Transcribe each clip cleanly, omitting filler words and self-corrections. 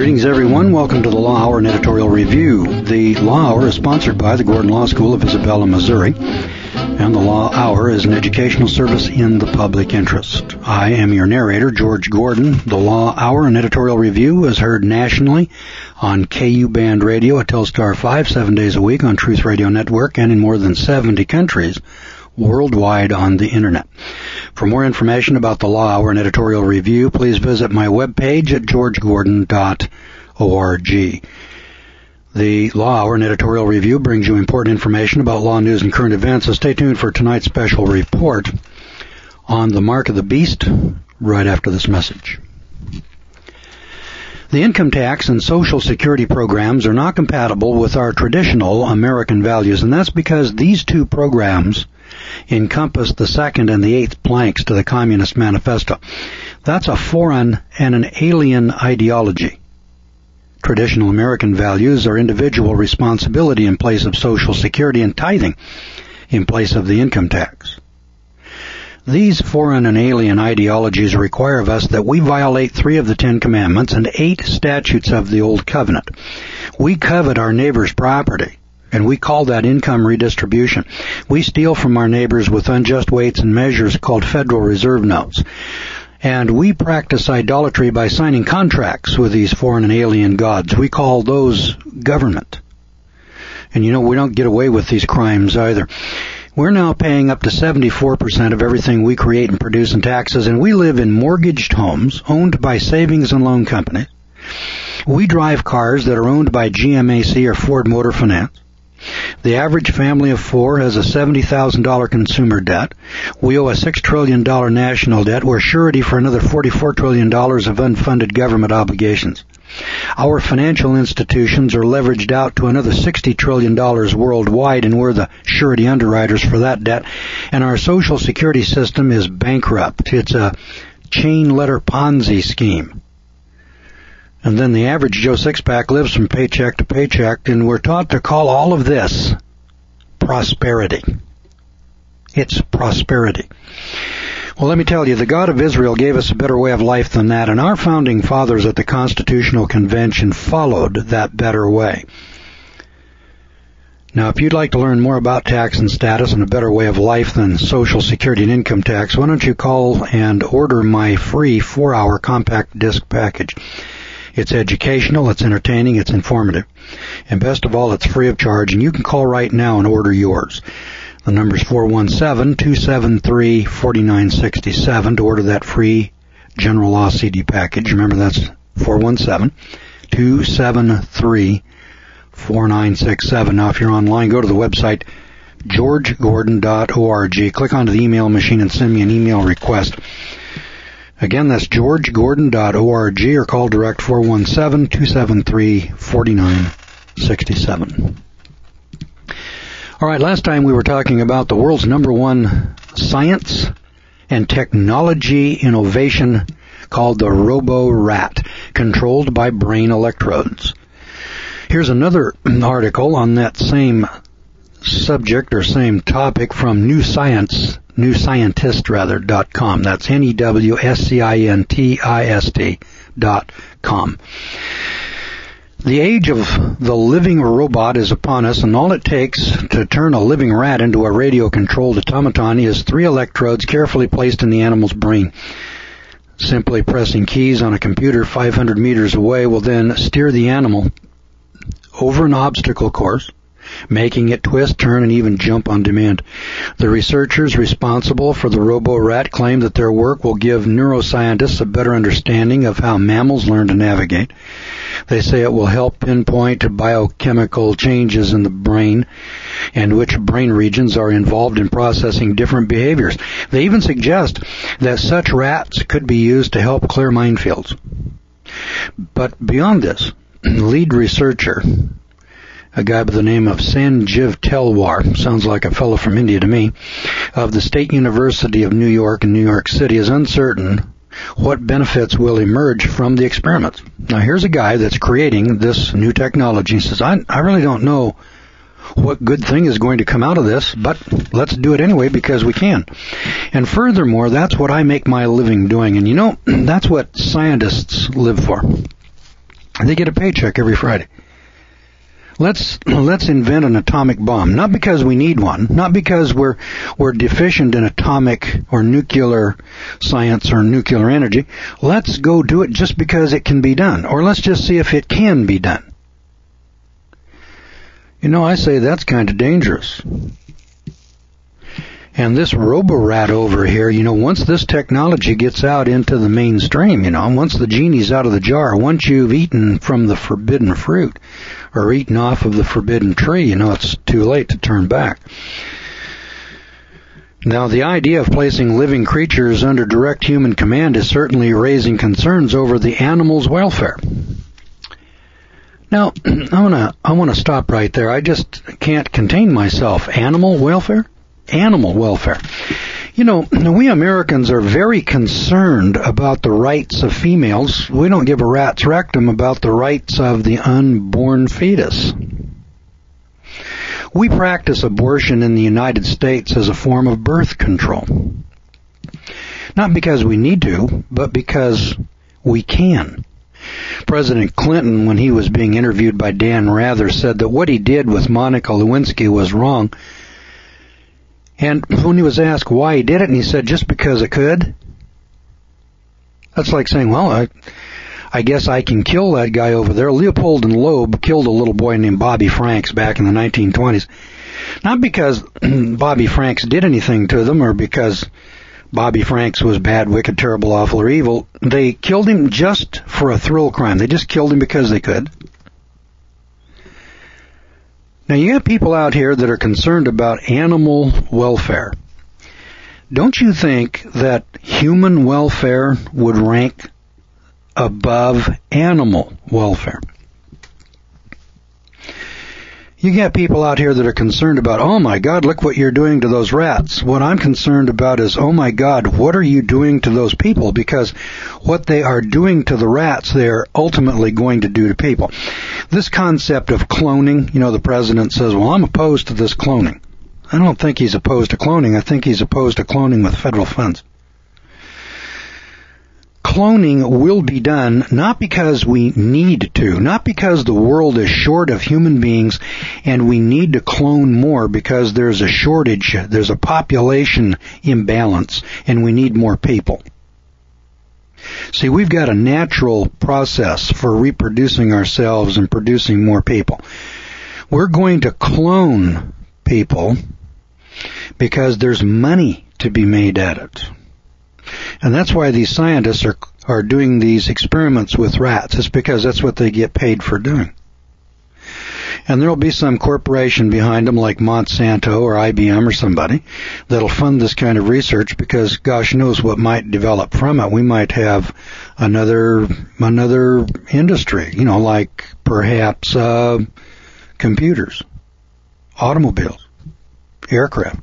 Greetings, everyone. Welcome to the Law Hour and Editorial Review. The Law Hour is sponsored by the Gordon Law School of Isabella, Missouri, and the Law Hour is an educational service in the public interest. I am your narrator, George Gordon. The Law Hour and Editorial Review is heard nationally on KU Band Radio at Telstar 5, 7 days a week on Truth Radio Network, and in more than 70 countries worldwide on the Internet. For more information about the Law Hour and Editorial Review, please visit my webpage at georgegordon.org. The Law Hour and Editorial Review brings you important information about law news and current events, so stay tuned for tonight's special report on the Mark of the Beast right after this message. The income tax and Social Security programs are not compatible with our traditional American values, and that's because these two programs encompass the second and the eighth planks to the Communist Manifesto. That's a foreign and an alien ideology. Traditional American values are individual responsibility in place of Social Security and tithing in place of the income tax. These foreign and alien ideologies require of us that we violate 3 of the 10 commandments and 8 statutes of the Old Covenant. We covet our neighbor's property, and we call that income redistribution. We steal from our neighbors with unjust weights and measures called Federal Reserve notes. And we practice idolatry by signing contracts with these foreign and alien gods. We call those government. And you know, we don't get away with these crimes either. We're now paying up to 74% of everything we create and produce in taxes, and we live in mortgaged homes owned by savings and loan companies. We drive cars that are owned by GMAC or Ford Motor Finance. The average family of 4 has a $70,000 consumer debt. We owe a $6 trillion national debt. We're surety for another $44 trillion of unfunded government obligations. Our financial institutions are leveraged out to another $60 trillion worldwide, and we're the surety underwriters for that debt. And our Social Security system is bankrupt. It's a chain letter Ponzi scheme. And then the average Joe Sixpack lives from paycheck to paycheck, and we're taught to call all of this prosperity. It's prosperity. Well, let me tell you, the God of Israel gave us a better way of life than that, and our founding fathers at the Constitutional Convention followed that better way. Now, if you'd like to learn more about tax and status and a better way of life than Social Security and income tax, why don't you call and order my free 4-hour compact disc package. It's educational, it's entertaining, it's informative. And best of all, it's free of charge, and you can call right now and order yours. The number's 417-273-4967 to order that free General Law CD package. Remember, that's 417-273-4967. Now, if you're online, go to the website georgegordon.org. Click onto the email machine and send me an email request. Again, that's georgegordon.org, or call direct 417-273-4967. All right, last time we were talking about the world's #1 science and technology innovation called the Robo-Rat, controlled by brain electrodes. Here's another article on that same subject or same topic from newscientist.com. That's NEWSCIENTIST.com. The age of the living robot is upon us, and all it takes to turn a living rat into a radio-controlled automaton is 3 electrodes carefully placed in the animal's brain. Simply pressing keys on a computer 500 meters away will then steer the animal over an obstacle course, making it twist, turn, and even jump on demand. The researchers responsible for the Robo-Rat claim that their work will give neuroscientists a better understanding of how mammals learn to navigate. They say it will help pinpoint biochemical changes in the brain and which brain regions are involved in processing different behaviors. They even suggest that such rats could be used to help clear minefields. But beyond this, lead researcher, a guy by the name of Sanjeev Talwar, sounds like a fellow from India to me, of the State University of New York in New York City, is uncertain what benefits will emerge from the experiments. Now, here's a guy that's creating this new technology. He says, I really don't know what good thing is going to come out of this, but let's do it anyway because we can. And furthermore, that's what I make my living doing. And you know, that's what scientists live for. They get a paycheck every Friday. Let's invent an atomic bomb. Not because we need one, not because we're deficient in atomic or nuclear science or nuclear energy. Let's go do it just because it can be done. Or let's just see if it can be done. You know, I say that's kind of dangerous. And this robo-rat over here, you know, once this technology gets out into the mainstream, you know, once the genie's out of the jar, once you've eaten from the forbidden fruit or eaten off of the forbidden tree, you know, it's too late to turn back. Now, the idea of placing living creatures under direct human command is certainly raising concerns over the animal's welfare. Now, I want to stop right there. I just can't contain myself. Animal welfare? Animal welfare. You know, we Americans are very concerned about the rights of females. We don't give a rat's rectum about the rights of the unborn fetus. We practice abortion in the United States as a form of birth control. Not because we need to, but because we can. President Clinton, when he was being interviewed by Dan Rather, said that what he did with Monica Lewinsky was wrong. And when he was asked why he did it, and he said, just because I could. That's like saying, well, I guess I can kill that guy over there. Leopold and Loeb killed a little boy named Bobby Franks back in the 1920s. Not because Bobby Franks did anything to them or because Bobby Franks was bad, wicked, terrible, awful, or evil. They killed him just for a thrill crime. They just killed him because they could. Now, you have people out here that are concerned about animal welfare. Don't you think that human welfare would rank above animal welfare? You get people out here that are concerned about, oh my God, look what you're doing to those rats. What I'm concerned about is, oh my God, what are you doing to those people? Because what they are doing to the rats, they're ultimately going to do to people. This concept of cloning, you know, the president says, well, I'm opposed to this cloning. I don't think he's opposed to cloning. I think he's opposed to cloning with federal funds. Cloning will be done not because we need to, not because the world is short of human beings and we need to clone more because there's a shortage, there's a population imbalance, and we need more people. See, we've got a natural process for reproducing ourselves and producing more people. We're going to clone people because there's money to be made at it. And that's why these scientists are doing these experiments with rats. It's because that's what they get paid for doing. And there'll be some corporation behind them like Monsanto or IBM or somebody that'll fund this kind of research because gosh knows what might develop from it. We might have another industry, you know, like perhaps computers, automobiles, aircraft.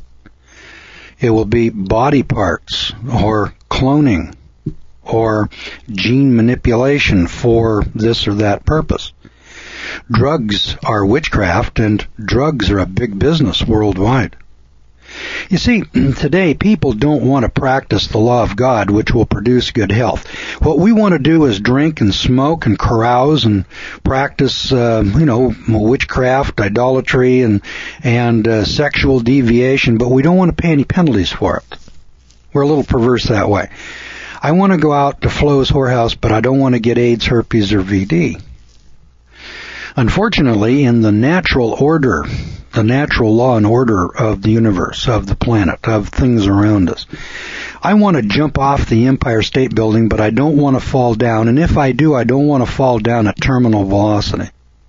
It will be body parts or cloning or gene manipulation for this or that purpose. Drugs are witchcraft, and drugs are a big business worldwide. You see, today people don't want to practice the law of God, which will produce good health. What we want to do is drink and smoke and carouse and practice, witchcraft, idolatry, and sexual deviation, but we don't want to pay any penalties for it. We're a little perverse that way. I want to go out to Flo's whorehouse, but I don't want to get AIDS, herpes, or VD. Unfortunately, in the natural order, the natural law and order of the universe, of the planet, of things around us, I want to jump off the Empire State Building, but I don't want to fall down. And if I do, I don't want to fall down at terminal velocity.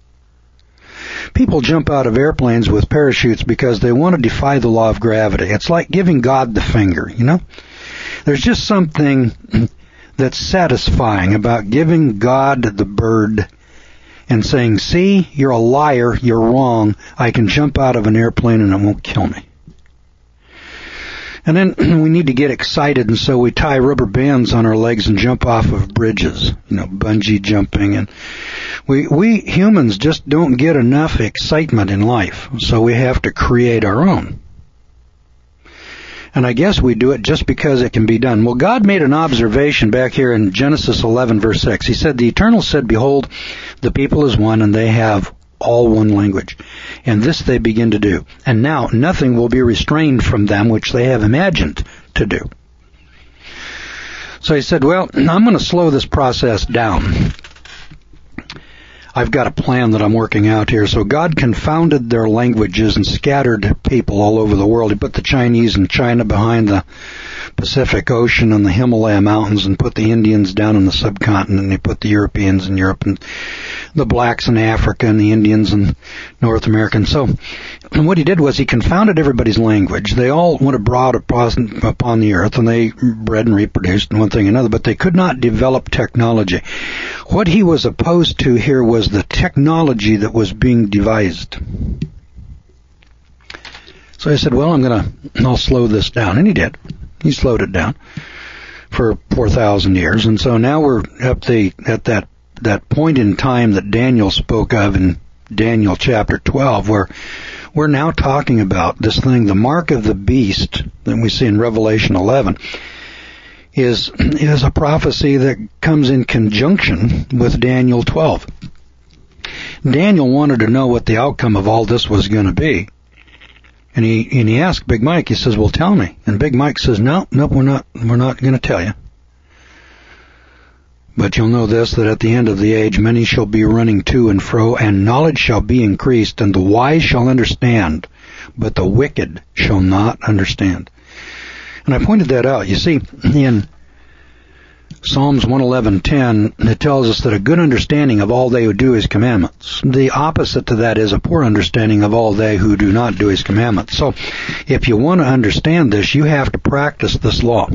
People jump out of airplanes with parachutes because they want to defy the law of gravity. It's like giving God the finger, you know? There's just something that's satisfying about giving God the bird and saying, see, you're a liar, you're wrong, I can jump out of an airplane and it won't kill me. And then we need to get excited, and so we tie rubber bands on our legs and jump off of bridges, bungee jumping. And we humans just don't get enough excitement in life, so we have to create our own. And I guess we do it just because it can be done. Well, God made an observation back here in Genesis 11, verse 6. He said, the Eternal said, behold, the people is one, and they have all one language. And this they begin to do. And now nothing will be restrained from them which they have imagined to do. So he said, well, I'm going to slow this process down. I've got a plan that I'm working out here. So God confounded their languages and scattered people all over the world. He put the Chinese in China behind the Pacific Ocean and the Himalaya Mountains, and put the Indians down in the subcontinent. He put the Europeans in Europe, and the blacks in Africa, and the Indians in North America. And what he did was he confounded everybody's language. They all went abroad upon the earth, and they bred and reproduced and one thing and another, but they could not develop technology. What he was opposed to here was the technology that was being devised. So I said, well, I'll slow this down. And he did. He slowed it down for 4,000 years. And so now we're at that point in time that Daniel spoke of in Daniel chapter 12, where we're now talking about this thing, the mark of the beast that we see in Revelation 11, is a prophecy that comes in conjunction with Daniel 12. Daniel wanted to know what the outcome of all this was going to be. And he asked Big Mike, he says, well, tell me. And Big Mike says, no, we're not going to tell you. But you'll know this, that at the end of the age, many shall be running to and fro, and knowledge shall be increased, and the wise shall understand, but the wicked shall not understand. And I pointed that out. You see, in Psalms 111:10, it tells us that a good understanding of all they who do his commandments. The opposite to that is a poor understanding of all they who do not do his commandments. So, if you want to understand this, you have to practice this law.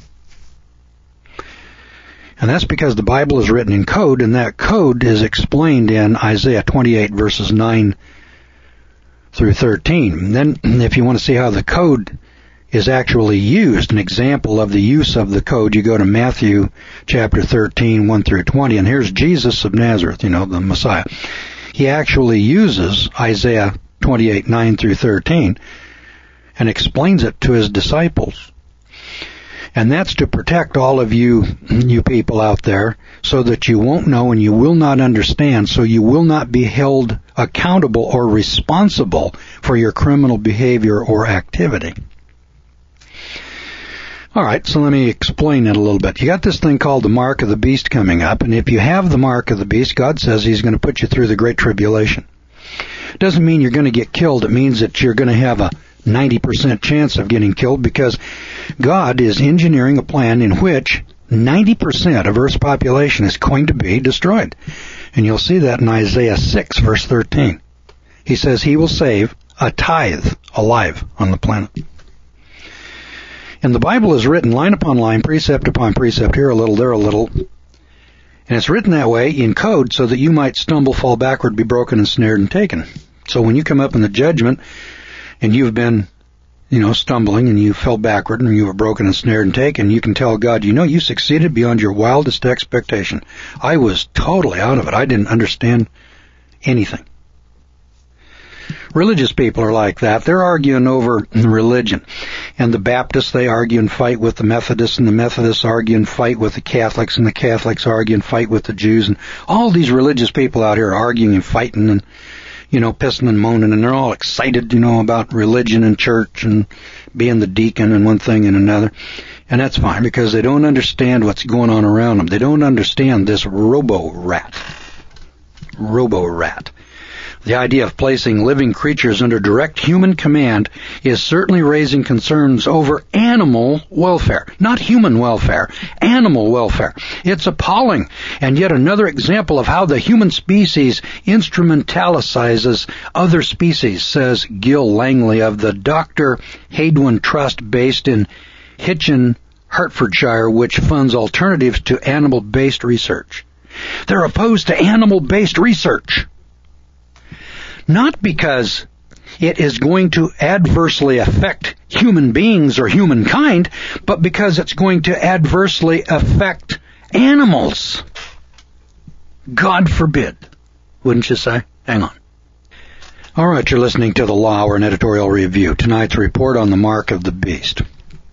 And that's because the Bible is written in code, and that code is explained in Isaiah 28, verses 9 through 13. Then, if you want to see how the code is actually used, an example of the use of the code, you go to Matthew chapter 13, 1 through 20, and here's Jesus of Nazareth, the Messiah. He actually uses Isaiah 28, 9 through 13, and explains it to his disciples. And that's to protect all of you people out there, so that you won't know and you will not understand, so you will not be held accountable or responsible for your criminal behavior or activity. All right, so let me explain it a little bit. You got this thing called the mark of the beast coming up, and if you have the mark of the beast, God says he's going to put you through the great tribulation. It doesn't mean you're going to get killed. It means that you're going to have a 90% chance of getting killed, because God is engineering a plan in which 90% of Earth's population is going to be destroyed. And you'll see that in Isaiah 6, verse 13. He says he will save a tithe alive on the planet. And the Bible is written line upon line, precept upon precept, here a little, there a little. And it's written that way in code so that you might stumble, fall backward, be broken, and snared, and taken. So when you come up in the judgment and you've been, stumbling and you fell backward and you were broken and snared and taken, you can tell God, you succeeded beyond your wildest expectation. I was totally out of it. I didn't understand anything. Religious people are like that. They're arguing over religion. And the Baptists, they argue and fight with the Methodists, and the Methodists argue and fight with the Catholics, and the Catholics argue and fight with the Jews. And all these religious people out here are arguing and fighting and, pissing and moaning, and they're all excited, about religion and church and being the deacon and one thing and another. And that's fine, because they don't understand what's going on around them. They don't understand this robo-rat. The idea of placing living creatures under direct human command is certainly raising concerns over animal welfare. Not human welfare, animal welfare. It's appalling, and yet another example of how the human species instrumentalizes other species, says Gil Langley of the Dr. Hadwin Trust based in Hitchin, Hertfordshire, which funds alternatives to animal-based research. They're opposed to animal-based research. Not because it is going to adversely affect human beings or humankind, but because it's going to adversely affect animals. God forbid, wouldn't you say? Hang on. All right, you're listening to The Law, or an editorial review. Tonight's report on the mark of the beast.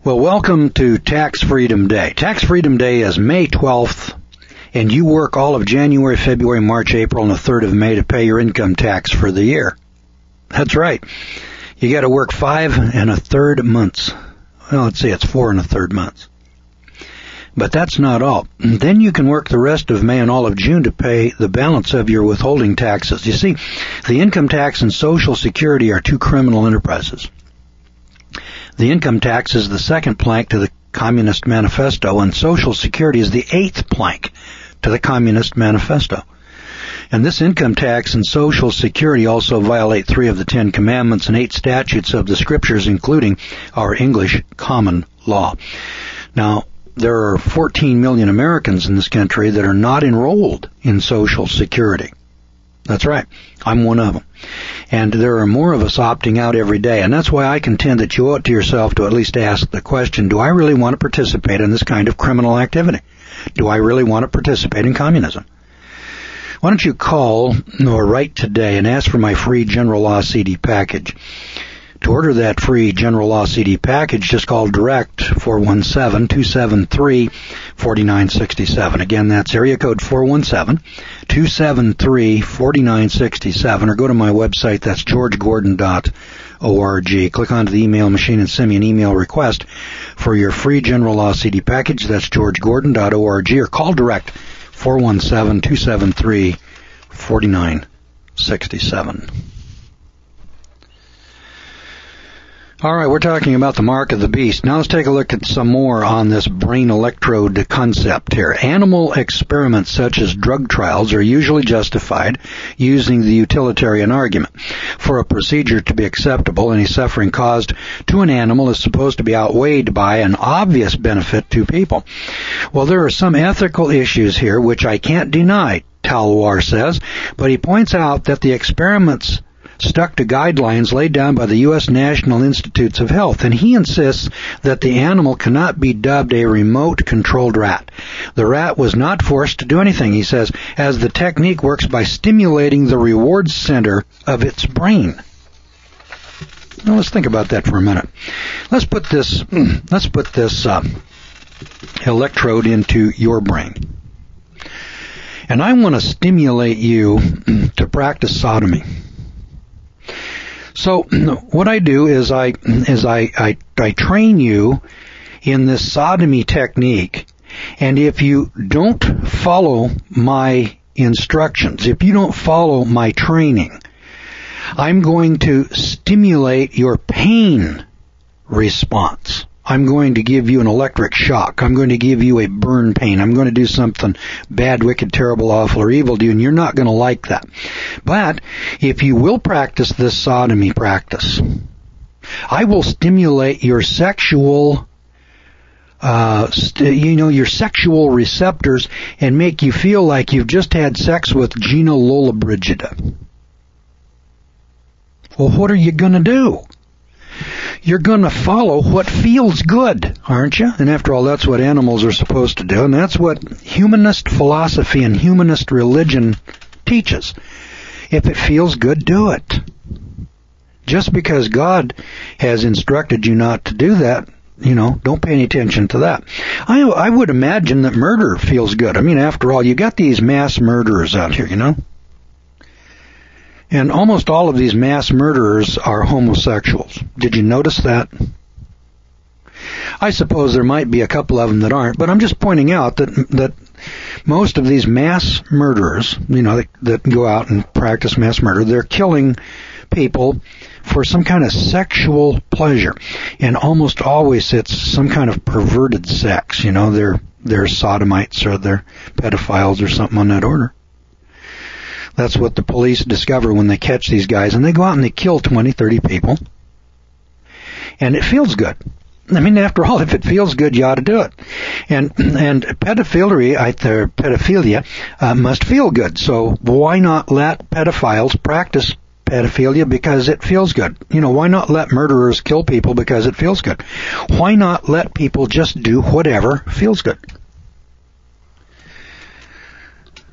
Well, welcome to Tax Freedom Day. Tax Freedom Day is May 12th, and you work all of January, February, March, April, and the 3rd of May to pay your income tax for the year. That's right. You got to work 5 1/3 months. Well, let's see, it's 4 1/3 months. But that's not all. Then you can work the rest of May and all of June to pay the balance of your withholding taxes. You see, the income tax and Social Security are two criminal enterprises. The income tax is the second plank to the Communist Manifesto, and Social Security is the 8th plank to the Communist Manifesto. And this income tax and Social Security also violate 3 of the 10 Commandments and 8 statutes of the Scriptures, including our English common law. Now, there are 14 million Americans in this country that are not enrolled in Social Security. That's right. I'm one of them. And there are more of us opting out every day. And that's why I contend that you owe it to yourself to at least ask the question, do I really want to participate in this kind of criminal activity? Do I really want to participate in communism? Why don't you call or write today and ask for my free General Law CD package? To order that free General Law CD package, just call direct 417-273-4967. Again, that's area code 417-273-4967, or go to my website, that's georgegordon.org. Click onto the email machine and send me an email request for your free General Law CD package. That's georgegordon.org, or call direct 417-273-4967. All right, we're talking about the mark of the beast. Now let's take a look at some more on this brain electrode concept here. Animal experiments such as drug trials are usually justified using the utilitarian argument. For a procedure to be acceptable, any suffering caused to an animal is supposed to be outweighed by an obvious benefit to people. Well, there are some ethical issues here which I can't deny, Talwar says, but he points out that the experiments stuck to guidelines laid down by the U.S. National Institutes of Health, and he insists that the animal cannot be dubbed a remote-controlled rat. The rat was not forced to do anything, he says, as the technique works by stimulating the reward center of its brain. Now let's think about that for a minute. Let's put this electrode into your brain. And I want to stimulate you to practice sodomy. So what I do is I train you in this sodomy technique, and if you don't follow my instructions, if you don't follow my training, I'm going to stimulate your pain response. I'm going to give you an electric shock. I'm going to give you a burn pain. I'm going to do something bad, wicked, terrible, awful, or evil to you, and you're not going to like that. But if you will practice this sodomy practice, I will stimulate your sexual, your sexual receptors and make you feel like you've just had sex with Gina Lollobrigida. Well, what are you going to do? You're going to follow what feels good, aren't you? And after all, that's what animals are supposed to do, and that's what humanist philosophy and humanist religion teaches. If it feels good, do it. Just because God has instructed you not to do that, don't pay any attention to that. I would imagine that murder feels good. I mean, after all, you got these mass murderers out here, And almost all of these mass murderers are homosexuals. Did you notice that? I suppose there might be a couple of them that aren't, but I'm just pointing out that most of these mass murderers, that go out and practice mass murder, they're killing people for some kind of sexual pleasure. And almost always it's some kind of perverted sex. They're sodomites or they're pedophiles or something on that order. That's what the police discover when they catch these guys, and they go out and they kill 20, 30 people. And it feels good. I mean, after all, if it feels good, you ought to do it. And pedophilia must feel good. So why not let pedophiles practice pedophilia because it feels good? Why not let murderers kill people because it feels good? Why not let people just do whatever feels good?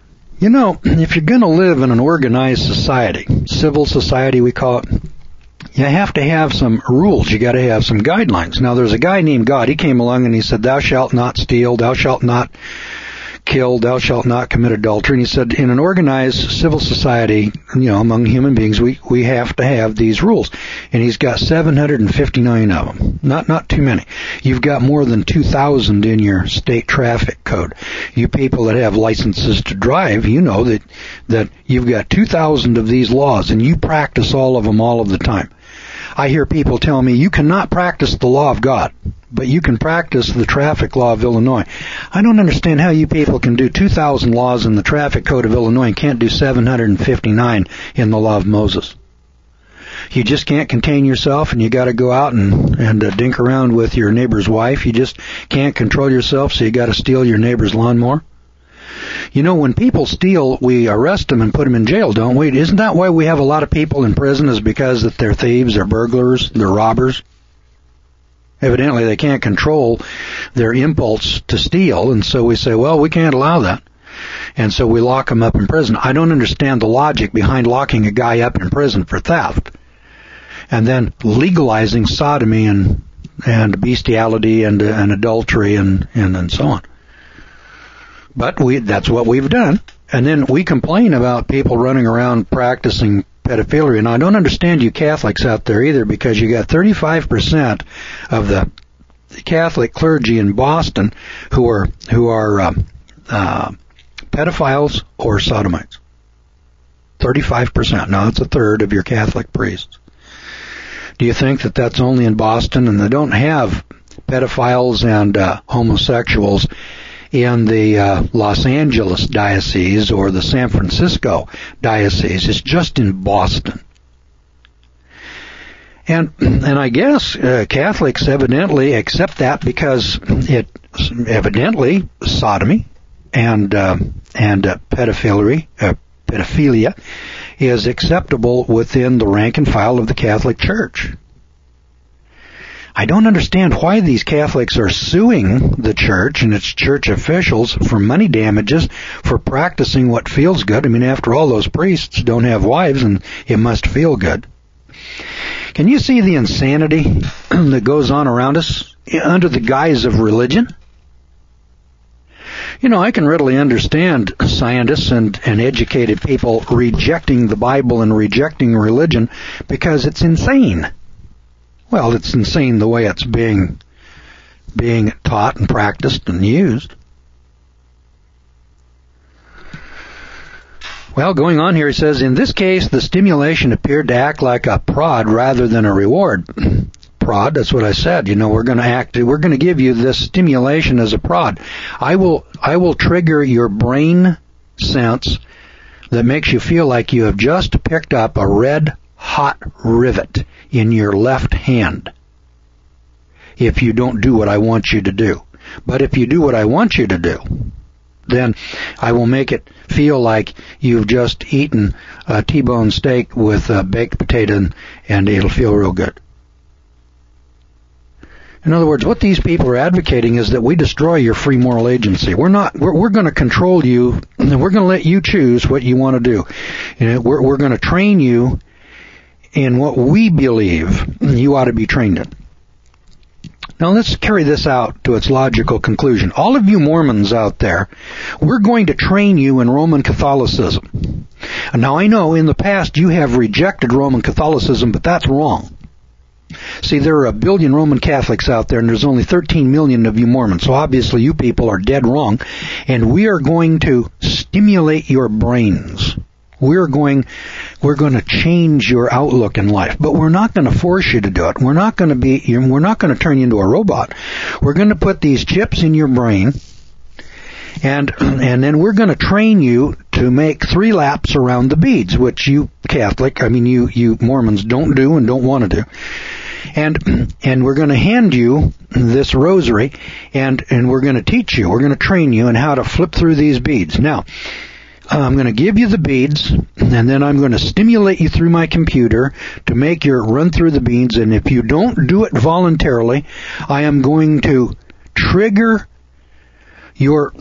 If you're going to live in an organized society, civil society we call it, You have to have some rules. You got to have some guidelines. Now, there's a guy named God. He came along and he said, "Thou shalt not steal, thou shalt not kill, thou shalt not commit adultery." And he said, in an organized civil society, among human beings, we have to have these rules. And he's got 759 of them. Not too many. You've got more than 2,000 in your state traffic code. You people that have licenses to drive, you know that you've got 2,000 of these laws, and you practice all of them all of the time. I hear people tell me, you cannot practice the law of God, but you can practice the traffic law of Illinois. I don't understand how you people can do 2,000 laws in the traffic code of Illinois and can't do 759 in the law of Moses. You just can't contain yourself, and you got to go out and dink around with your neighbor's wife. You just can't control yourself, so you got to steal your neighbor's lawnmower. When people steal, we arrest them and put them in jail, don't we? Isn't that why we have a lot of people in prison, is because that they're thieves, they're burglars, they're robbers? Evidently, they can't control their impulse to steal, and so we say, well, we can't allow that. And so we lock them up in prison. I don't understand the logic behind locking a guy up in prison for theft and then legalizing sodomy and bestiality and adultery and so on. But that's what we've done. And then we complain about people running around practicing pedophilia. And I don't understand you Catholics out there either, because you got 35% of the Catholic clergy in Boston who are pedophiles or sodomites. 35%. Now, that's a third of your Catholic priests. Do you think that that's only in Boston, and they don't have pedophiles and homosexuals in the Los Angeles diocese or the San Francisco diocese? It's just in Boston. And I guess Catholics evidently accept that because it evidently sodomy and pedophilia is acceptable within the rank and file of the Catholic Church. I don't understand why these Catholics are suing the church and its church officials for money damages for practicing what feels good. I mean, after all, those priests don't have wives, and it must feel good. Can you see the insanity that goes on around us under the guise of religion? I can readily understand scientists and educated people rejecting the Bible and rejecting religion because it's insane. Well, it's insane the way it's being taught and practiced and used. Well, going on here, he says, in this case, the stimulation appeared to act like a prod rather than a reward. Prod, that's what I said. We're going to give you this stimulation as a prod. I will trigger your brain sense that makes you feel like you have just picked up a red hot rivet in your left hand if you don't do what I want you to do. But if you do what I want you to do, then I will make it feel like you've just eaten a T-bone steak with a baked potato, and it'll feel real good. In other words, what these people are advocating is that we destroy your free moral agency. We're going to control you, and we're going to let you choose what you want to do. We're going to train you in what we believe you ought to be trained in. Now let's carry this out to its logical conclusion. All of you Mormons out there, we're going to train you in Roman Catholicism. Now I know in the past you have rejected Roman Catholicism, but that's wrong. See, there are 1 billion Roman Catholics out there, and there's only 13 million of you Mormons. So obviously you people are dead wrong, and we are going to stimulate your brains. We're going to change your outlook in life, but we're not going to force you to do it. We're not going to turn you into a robot. We're going to put these chips in your brain, and then we're going to train you to make 3 laps around the beads, which you Mormons don't do and don't want to do. And we're going to hand you this rosary, and we're going to teach you, we're going to train you in how to flip through these beads. Now, I'm going to give you the beads, and then I'm going to stimulate you through my computer to make you run through the beads, and if you don't do it voluntarily, I am going to trigger your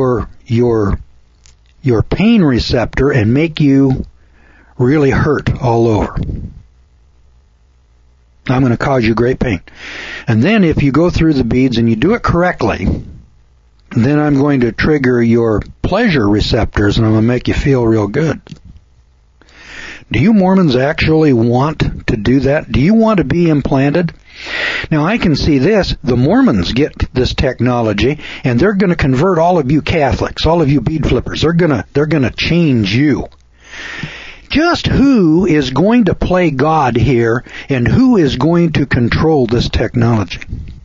pain receptor and make you really hurt all over. I'm going to cause you great pain. And then if you go through the beads and you do it correctly, then I'm going to trigger your pleasure receptors and I'm going to make you feel real good. Do you Mormons actually want to do that? Do you want to be implanted? Now I can see this. The Mormons get this technology and they're going to convert all of you Catholics, all of you bead flippers. They're going to change you. Just who is going to play God here and who is going to control this technology?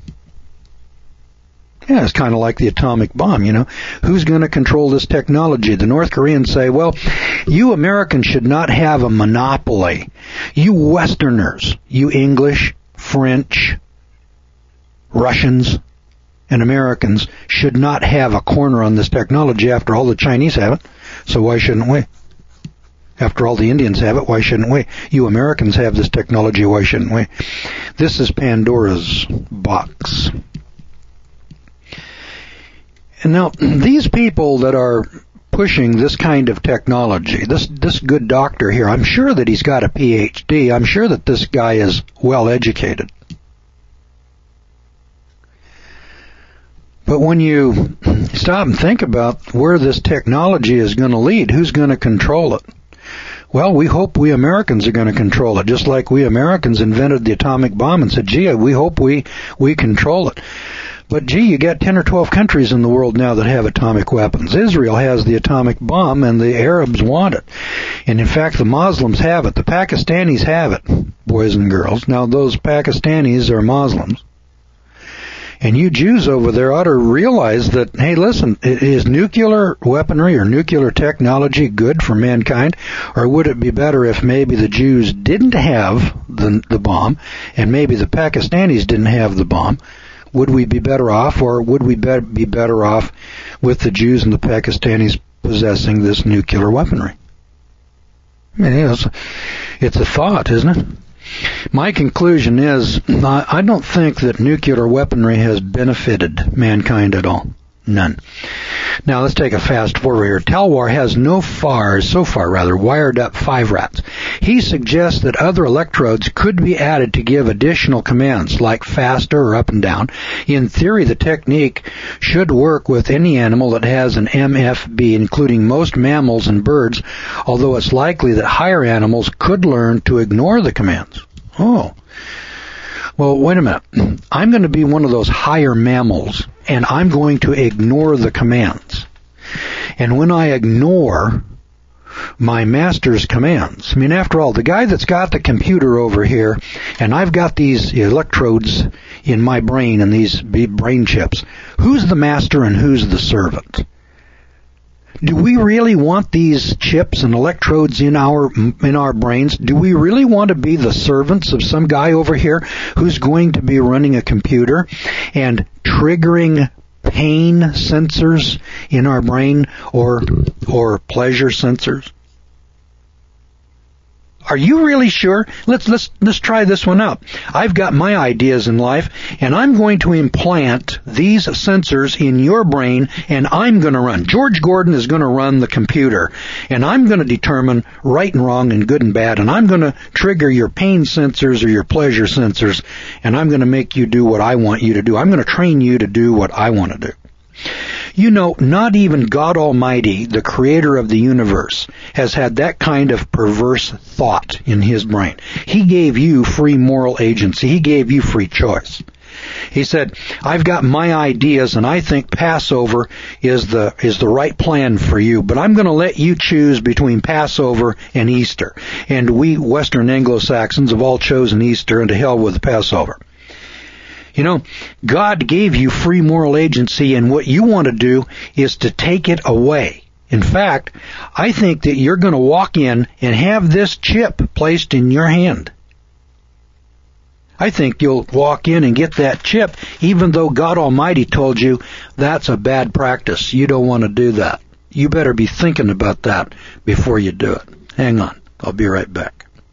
Yeah, it's kind of like the atomic bomb, you know. Who's going to control this technology? The North Koreans say, well, you Americans should not have a monopoly. You Westerners, you English, French, Russians, and Americans should not have a corner on this technology. After all, the Chinese have it, so why shouldn't we? After all, the Indians have it, why shouldn't we? You Americans have this technology, why shouldn't we? This is Pandora's box. And now, these people that are pushing this kind of technology, this good doctor here, I'm sure that he's got a PhD. I'm sure that this guy is well educated. But when you stop and think about where this technology is going to lead, who's going to control it? Well, we hope we Americans are going to control it, just like we Americans invented the atomic bomb and said, gee, we hope we control it. But gee, you got 10 or 12 countries in the world now that have atomic weapons. Israel has the atomic bomb and the Arabs want it. And in fact, the Muslims have it. The Pakistanis have it, boys and girls. Now, those Pakistanis are Muslims. And you Jews over there ought to realize that, hey, listen, is nuclear weaponry or nuclear technology good for mankind? Or would it be better if maybe the Jews didn't have the bomb and maybe the Pakistanis didn't have the bomb? Would we be better off, or would we be better off with the Jews and the Pakistanis possessing this nuclear weaponry? I mean, it's a thought, isn't it? My conclusion is, I don't think that nuclear weaponry has benefited mankind at all. None. Now let's take a fast forward here. Talwar has so far wired up 5 rats. He suggests that other electrodes could be added to give additional commands, like faster or up and down. In theory, the technique should work with any animal that has an MFB, including most mammals and birds, although it's likely that higher animals could learn to ignore the commands. Oh. Well, wait a minute. I'm going to be one of those higher mammals, and I'm going to ignore the commands. And when I ignore my master's commands, I mean, after all, the guy that's got the computer over here, and I've got these electrodes in my brain and these brain chips, who's the master and who's the servant? Do we really want these chips and electrodes in our brains? Do we really want to be the servants of some guy over here who's going to be running a computer and triggering pain sensors in our brain or pleasure sensors? Are you really sure? Let's try this one out. I've got my ideas in life, and I'm going to implant these sensors in your brain, and I'm going to run. George Gordon is going to run the computer, and I'm going to determine right and wrong and good and bad, and I'm going to trigger your pain sensors or your pleasure sensors, and I'm going to make you do what I want you to do. I'm going to train you to do what I want to do. You know, not even God Almighty, the creator of the universe, has had that kind of perverse thought in his brain. He gave you free moral agency. He gave you free choice. He said, I've got my ideas, and I think Passover is the right plan for you, but I'm going to let you choose between Passover and Easter. And we Western Anglo-Saxons have all chosen Easter, and to hell with Passover. You know, God gave you free moral agency, and what you want to do is to take it away. In fact, I think that you're going to walk in and have this chip placed in your hand. I think you'll walk in and get that chip, even though God Almighty told you that's a bad practice. You don't want to do that. You better be thinking about that before you do it. Hang on. I'll be right back.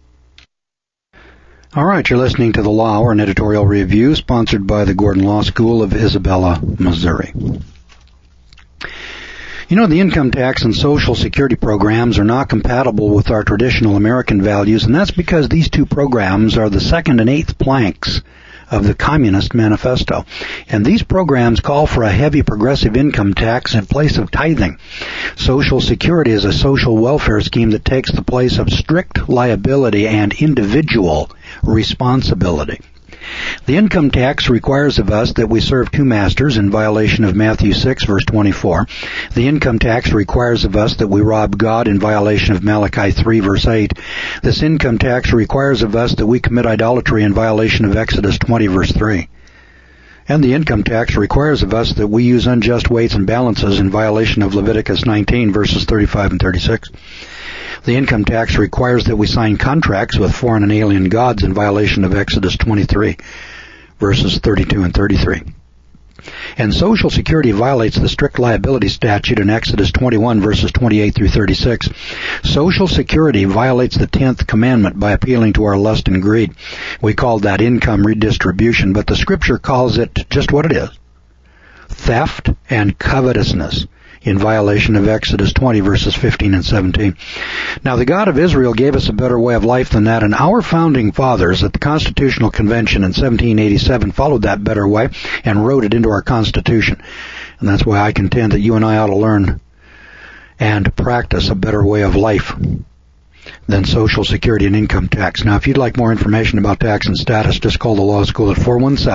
All right, you're listening to The Law Hour, an editorial review sponsored by the Gordon Law School of Isabella, Missouri. You know, the income tax and Social Security programs are not compatible with our traditional American values, and that's because these two programs are the second and eighth planks of the Communist Manifesto. And these programs call for a heavy progressive income tax in place of tithing. Social Security is a social welfare scheme that takes the place of strict liability and individual responsibility. The income tax requires of us that we serve two masters in violation of Matthew 6, verse 24. The income tax requires of us that we rob God in violation of Malachi 3, verse 8. This income tax requires of us that we commit idolatry in violation of Exodus 20, verse 3. And the income tax requires of us that we use unjust weights and balances in violation of Leviticus 19, verses 35 and 36. The income tax requires that we sign contracts with foreign and alien gods in violation of Exodus 23, verses 32 and 33. And Social Security violates the strict liability statute in Exodus 21, verses 28 through 36. Social Security violates the 10th commandment by appealing to our lust and greed. We call that income redistribution, but the Scripture calls it just what it is: theft and covetousness, in violation of Exodus 20, verses 15 and 17. Now, the God of Israel gave us a better way of life than that, and our founding fathers at the Constitutional Convention in 1787 followed that better way and wrote it into our Constitution. And that's why I contend that you and I ought to learn and practice a better way of life than Social Security and income tax. Now, if you'd like more information about tax and status, just call the law school at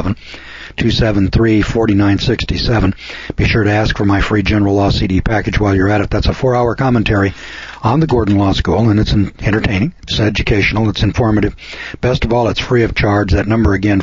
417-273-4967. Be sure to ask for my free General Law CD package while you're at it. That's a 4-hour commentary on the Gordon Law School, and it's entertaining, it's educational, it's informative. Best of all, it's free of charge. That number again,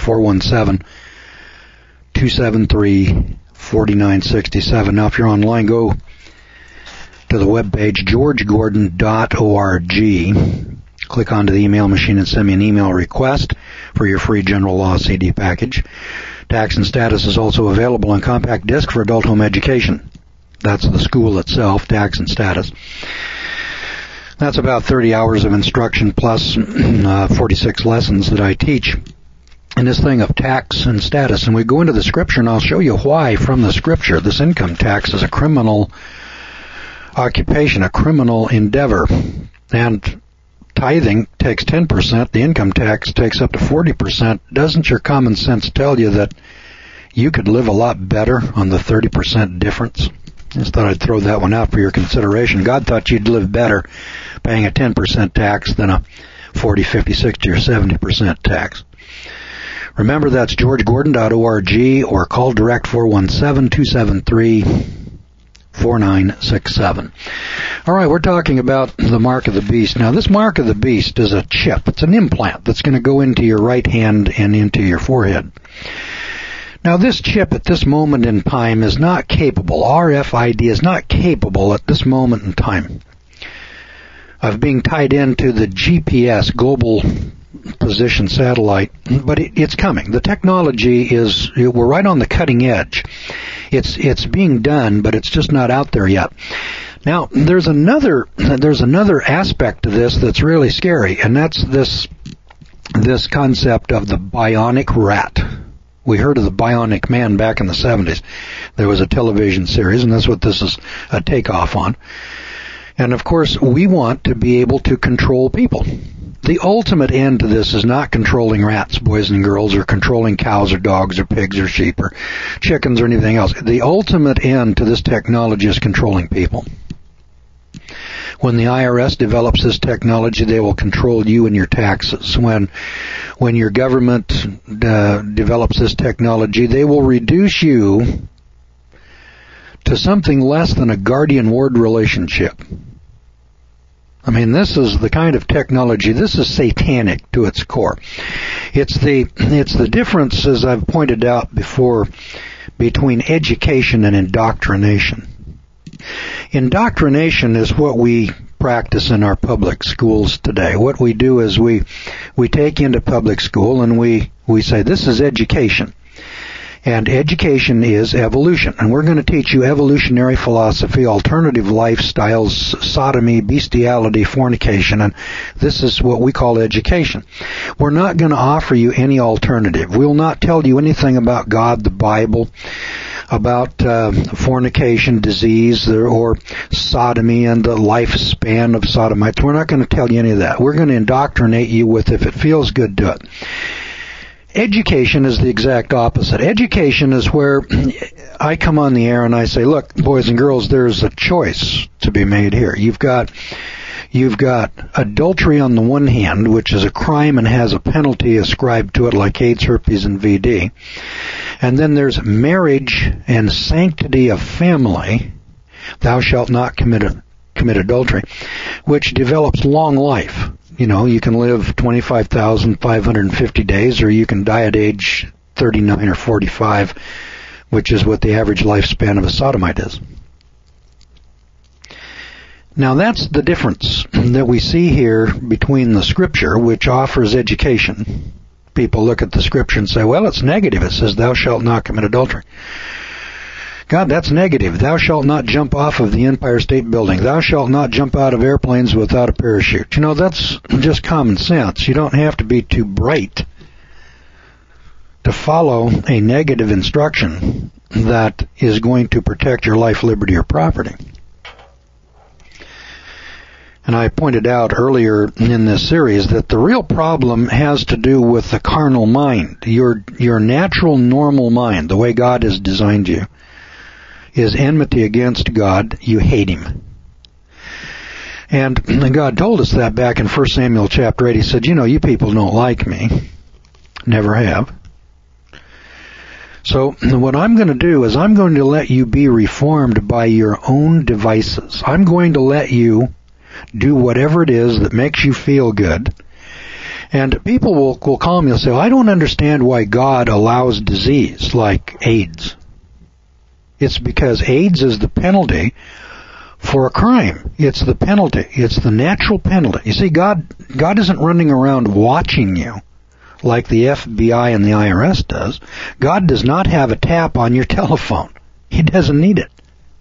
417-273-4967. Now, if you're online, go to the webpage georgegordon.org. Click onto the email machine and send me an email request for your free General Law CD package. Tax and Status is also available on compact disc for adult home education. That's the school itself, Tax and Status. That's about 30 hours of instruction plus 46 lessons that I teach in this thing of tax and status. And we go into the Scripture, and I'll show you why from the Scripture this income tax is a criminal occupation, a criminal endeavor. And tithing takes 10%, the income tax takes up to 40%. Doesn't your common sense tell you that you could live a lot better on the 30% difference? Just thought I'd throw that one out for your consideration. God thought you'd live better paying a 10% tax than a 40, 50, 60, or 70% tax. Remember, that's georgegordon.org or call direct 417-273-4967. All right, we're talking about the mark of the beast. Now, this mark of the beast is a chip. It's an implant that's going to go into your right hand and into your forehead. Now, this chip at this moment in time is not capable, RFID is not capable at this moment in time of being tied into the GPS, Global Position Satellite, but it's coming. The technology is, we're right on the cutting edge. It's being done, but it's just not out there yet. Now, there's another aspect to this that's really scary, and that's this concept of the bionic rat. We heard of the Bionic Man back in the 70s. There was a television series, and that's what this is a takeoff on. And of course, we want to be able to control people. The ultimate end to this is not controlling rats, boys and girls, or controlling cows or dogs or pigs or sheep or chickens or anything else. The ultimate end to this technology is controlling people. When the IRS develops this technology, they will control you and your taxes. When your government develops this technology, they will reduce you to something less than a guardian-ward relationship. I mean, this is the kind of technology, this is satanic to its core. It's the difference, as I've pointed out before, between education and indoctrination. Indoctrination is what we practice in our public schools today. What we do is we take you into public school and we say, this is education. And education is evolution. And we're going to teach you evolutionary philosophy, alternative lifestyles, sodomy, bestiality, fornication. And this is what we call education. We're not going to offer you any alternative. We'll not tell you anything about God, the Bible, about fornication, disease, or sodomy and the lifespan of sodomites. We're not going to tell you any of that. We're going to indoctrinate you with, if it feels good, do it. Education is the exact opposite. Education is where I come on the air and I say, look, boys and girls, there's a choice to be made here. You've got adultery on the one hand, which is a crime and has a penalty ascribed to it like AIDS, herpes, and VD. And then there's marriage and sanctity of family. Thou shalt not commit adultery, which develops long life. You know, you can live 25,550 days, or you can die at age 39 or 45, which is what the average lifespan of a sodomite is. Now that's the difference that we see here between the Scripture, which offers education. People look at the Scripture and say, well, it's negative. It says, thou shalt not commit adultery. God, that's negative. Thou shalt not jump off of the Empire State Building. Thou shalt not jump out of airplanes without a parachute. You know, that's just common sense. You don't have to be too bright to follow a negative instruction that is going to protect your life, liberty, or property. And I pointed out earlier in this series that the real problem has to do with the carnal mind. Your natural, normal mind, the way God has designed you, is enmity against God. You hate Him. And God told us that back in 1 Samuel chapter 8. He said, you know, you people don't like me. Never have. So what I'm going to do is I'm going to let you be reformed by your own devices. I'm going to let you do whatever it is that makes you feel good. And people will call me and say, well, I don't understand why God allows disease like AIDS. It's because AIDS is the penalty for a crime. It's the penalty. It's the natural penalty. You see, God isn't running around watching you like the FBI and the IRS does. God does not have a tap on your telephone. He doesn't need it.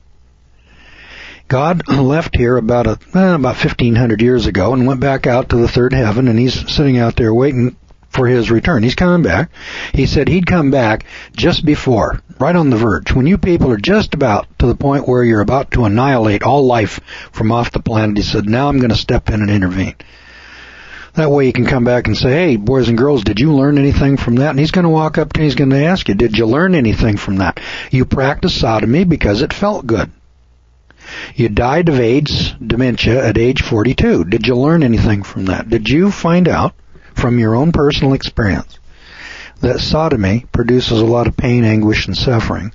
God left here about 1,500 years ago and went back out to the third heaven, and He's sitting out there waiting for His return. He's coming back. He said He'd come back just before, right on the verge, when you people are just about to the point where you're about to annihilate all life from off the planet. He said, now I'm going to step in and intervene. That way you can come back and say, hey, boys and girls, did you learn anything from that? And He's going to walk up to you, He's going to ask you, did you learn anything from that? You practiced sodomy because it felt good. You died of AIDS, dementia, at age 42. Did you learn anything from that? Did you find out from your own personal experience that sodomy produces a lot of pain, anguish, and suffering?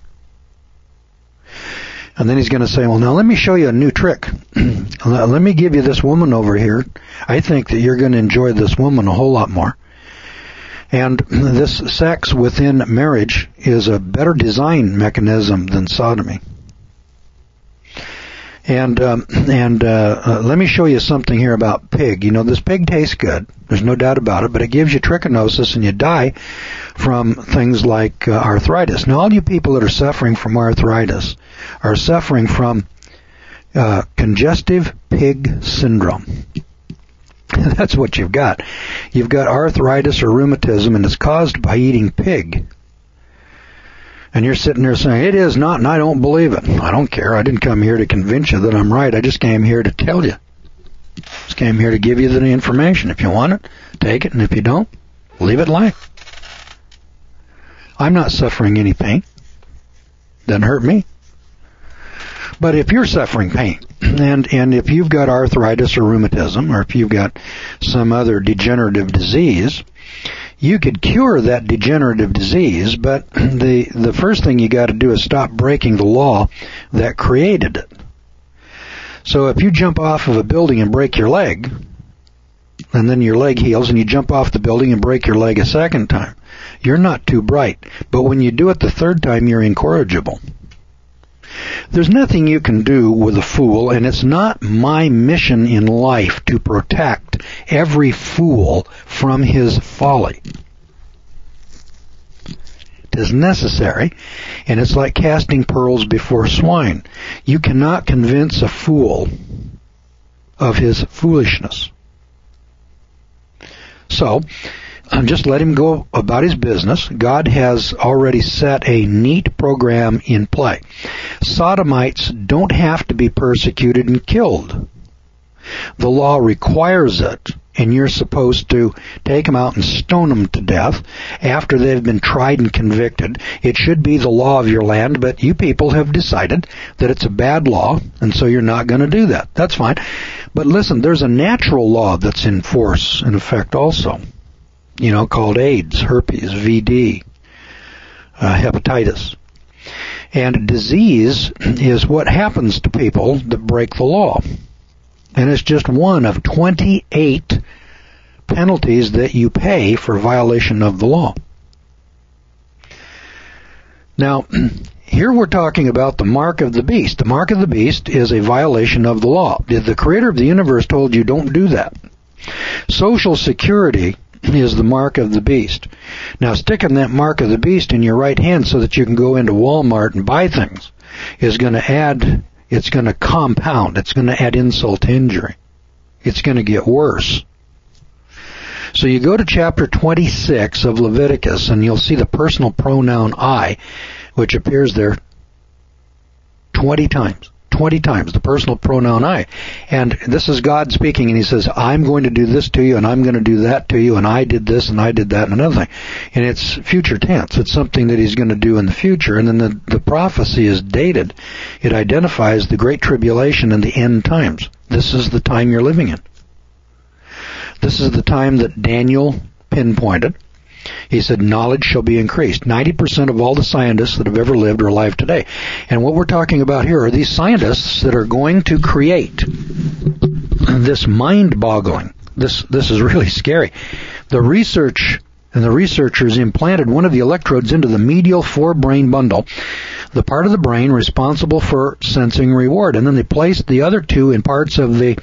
And then He's going to say, well, now let me show you a new trick. Let me give you this woman over here. I think that you're going to enjoy this woman a whole lot more. And this sex within marriage is a better design mechanism than sodomy. And let me show you something here about pig. You know, this pig tastes good. There's no doubt about it, but it gives you trichinosis and you die from things like arthritis. Now, all you people that are suffering from arthritis are suffering from congestive pig syndrome. That's what you've got. You've got arthritis or rheumatism, and it's caused by eating pig. And you're sitting there saying, it is not, and I don't believe it. I don't care. I didn't come here to convince you that I'm right. I just came here to tell you. Just came here to give you the information. If you want it, take it, and if you don't, leave it lie. I'm not suffering any pain. Doesn't hurt me. But if you're suffering pain, and if you've got arthritis or rheumatism, or if you've got some other degenerative disease, you could cure that degenerative disease, but the first thing you got to do is stop breaking the law that created it. So if you jump off of a building and break your leg, and then your leg heals, and you jump off the building and break your leg a second time, you're not too bright. But when you do it the third time, you're incorrigible. There's nothing you can do with a fool, and it's not my mission in life to protect every fool from his folly. It is necessary, and it's like casting pearls before swine. You cannot convince a fool of his foolishness. So, just let him go about his business. God has already set a neat program in play. Sodomites don't have to be persecuted and killed. The law requires it, and you're supposed to take them out and stone them to death after they've been tried and convicted. It should be the law of your land, but you people have decided that it's a bad law, and so you're not going to do that. That's fine. But listen, there's a natural law that's in force, in effect also, called AIDS, herpes, VD, hepatitis. And disease is what happens to people that break the law. And it's just one of 28 penalties that you pay for violation of the law. Now, here we're talking about the mark of the beast. The mark of the beast is a violation of the law. The creator of the universe told you don't do that. Social Security is the mark of the beast. Now, sticking that mark of the beast in your right hand so that you can go into Walmart and buy things is going to it's going to compound. It's going to add insult to injury. It's going to get worse. So you go to chapter 26 of Leviticus, and you'll see the personal pronoun I, which appears there 20 times. 20 times, the personal pronoun I. And this is God speaking, and he says, I'm going to do this to you, and I'm going to do that to you, and I did this, and I did that, and another thing. And it's future tense. It's something that he's going to do in the future. And then the prophecy is dated. It identifies the Great Tribulation and the end times. This is the time you're living in. This is the time that Daniel pinpointed. He said, knowledge shall be increased. 90% of all the scientists that have ever lived are alive today. And what we're talking about here are these scientists that are going to create this mind-boggling. This is really scary. The researchers implanted one of the electrodes into the medial forebrain bundle, the part of the brain responsible for sensing reward. And then they placed the other two in parts of the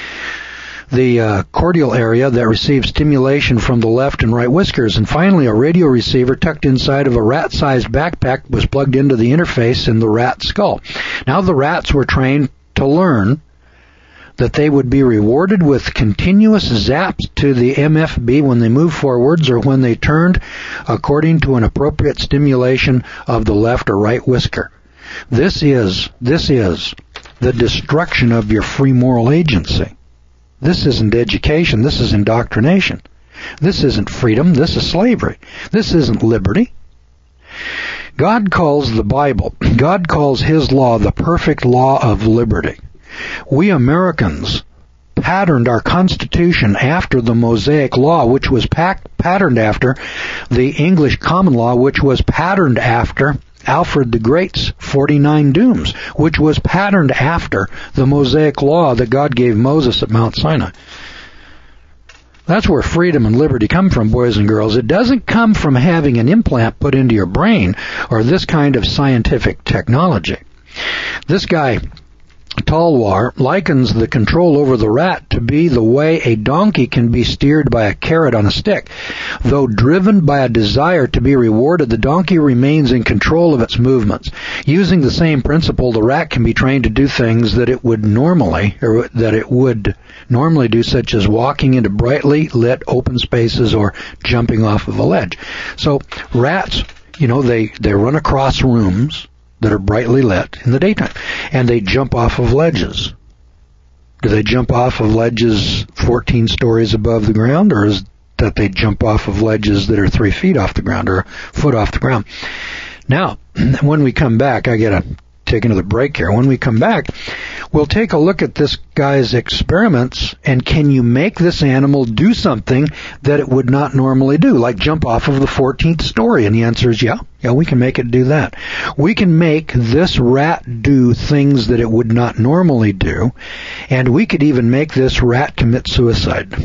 cordial area that receives stimulation from the left and right whiskers. And finally, a radio receiver tucked inside of a rat-sized backpack was plugged into the interface in the rat skull. Now the rats were trained to learn that they would be rewarded with continuous zaps to the MFB when they moved forwards or when they turned according to an appropriate stimulation of the left or right whisker. This is the destruction of your free moral agency. This isn't education. This is indoctrination. This isn't freedom. This is slavery. This isn't liberty. God calls the Bible, God calls His law the perfect law of liberty. We Americans patterned our Constitution after the Mosaic Law, which was patterned after the English Common Law, which was patterned after Alfred the Great's 49 Dooms, which was patterned after the Mosaic Law that God gave Moses at Mount Sinai. That's where freedom and liberty come from, boys and girls. It doesn't come from having an implant put into your brain or this kind of scientific technology. This guy, Talwar, likens the control over the rat to be the way a donkey can be steered by a carrot on a stick. Though driven by a desire to be rewarded, the donkey remains in control of its movements. Using the same principle, the rat can be trained to do things that it would normally do, such as walking into brightly lit open spaces or jumping off of a ledge. So rats, they run across rooms that are brightly lit in the daytime, and they jump off of ledges. Do they jump off of ledges 14 stories above the ground, or is that they jump off of ledges that are 3 feet off the ground or a foot off the ground? Now, when we come back, I gotta take another break here. When we come back, we'll take a look at this guy's experiments, and can you make this animal do something that it would not normally do, like jump off of the 14th story? And the answer is yeah, we can make it do that. We can make this rat do things that it would not normally do, and we could even make this rat commit suicide.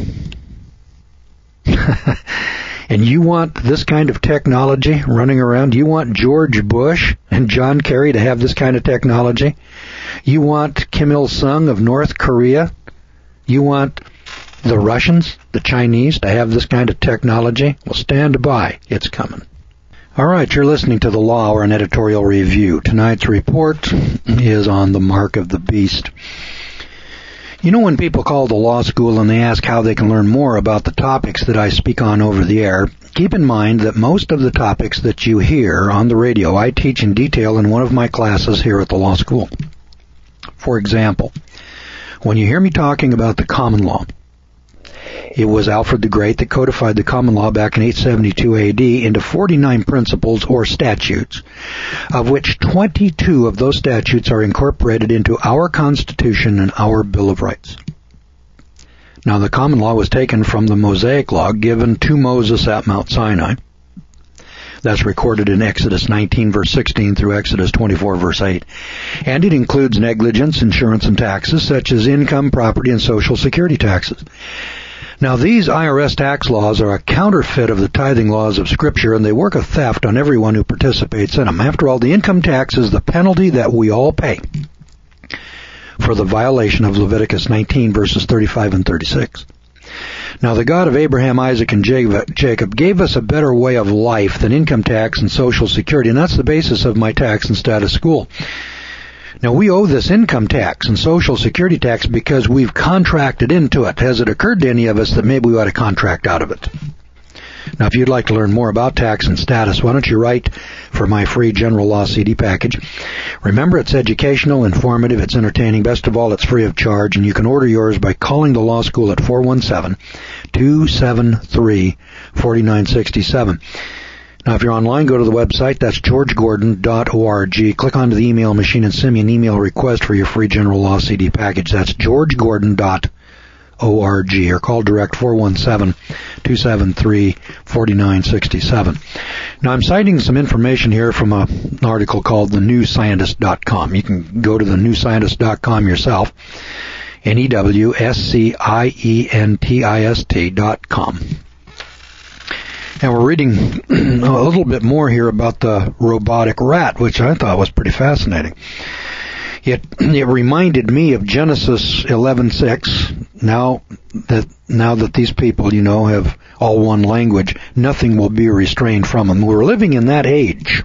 And you want this kind of technology running around? You want George Bush and John Kerry to have this kind of technology? You want Kim Il-sung of North Korea? You want the Russians, the Chinese, to have this kind of technology? Well, stand by. It's coming. All right, you're listening to The Law, or an editorial review. Tonight's report is on the mark of the beast. You know, when people call the law school and they ask how they can learn more about the topics that I speak on over the air, keep in mind that most of the topics that you hear on the radio I teach in detail in one of my classes here at the law school. For example, when you hear me talking about the common law, it was Alfred the Great that codified the common law back in 872 AD into 49 principles or statutes, of which 22 of those statutes are incorporated into our Constitution and our Bill of Rights. Now, the common law was taken from the Mosaic Law given to Moses at Mount Sinai. That's recorded in Exodus 19, verse 16 through Exodus 24, verse 8. And it includes negligence, insurance, and taxes, such as income, property, and Social Security taxes. Now, these IRS tax laws are a counterfeit of the tithing laws of Scripture, and they work a theft on everyone who participates in them. After all, the income tax is the penalty that we all pay for the violation of Leviticus 19, verses 35 and 36. Now, the God of Abraham, Isaac, and Jacob gave us a better way of life than income tax and Social Security, and that's the basis of my tax and status school. Now, we owe this income tax and Social Security tax because we've contracted into it. Has it occurred to any of us that maybe we ought to contract out of it? Now, if you'd like to learn more about tax and status, why don't you write for my free General Law CD package? Remember, it's educational, informative, it's entertaining. Best of all, it's free of charge, and you can order yours by calling the law school at 417-273-4967. Now, if you're online, go to the website. That's georgegordon.org. Click onto the email machine and send me an email request for your free General Law CD package. That's georgegordon.org, or call direct 417-273-4967. Now, I'm citing some information here from an article called thenewscientist.com. You can go to thenewscientist.com yourself, NEWSCIENTIST.com. And we're reading a little bit more here about the robotic rat, which I thought was pretty fascinating. It reminded me of Genesis 11:6. Now that these people, have all one language, nothing will be restrained from them. We're living in that age.